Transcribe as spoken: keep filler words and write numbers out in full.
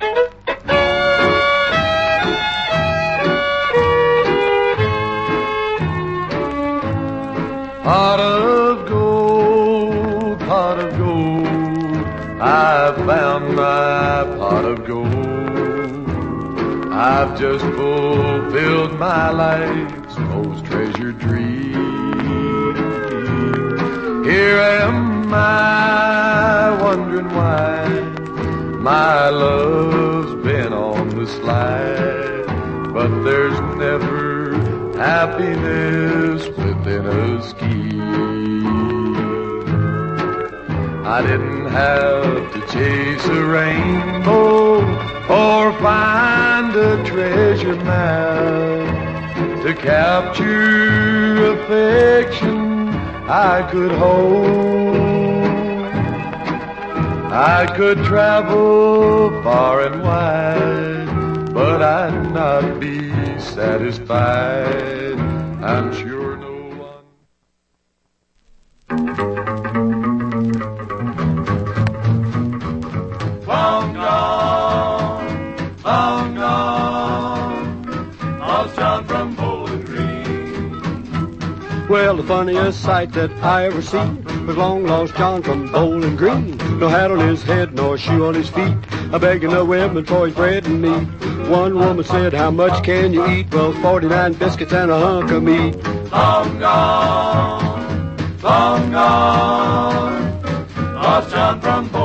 Pot of gold, pot of gold, I've found my pot of gold. I've just fulfilled my life's most treasured dream. Here am I wondering why my love's been on the slide, but there's never happiness within a scheme. I didn't have to chase a rainbow or find a treasure map to capture affection I could hold. I could travel far and wide, but I'd not be satisfied. I'm sure no one. Long gone, long gone, lost John from Bowling Green. Well, the funniest sight that I ever seen was long lost John from Bowling Green. No hat on his head, nor shoe on his feet, a begging the women for his bread and meat. One woman said, how much can you eat? Well, forty-nine biscuits and a hunk of meat. Long gone, long gone, lost John from Bowling Green.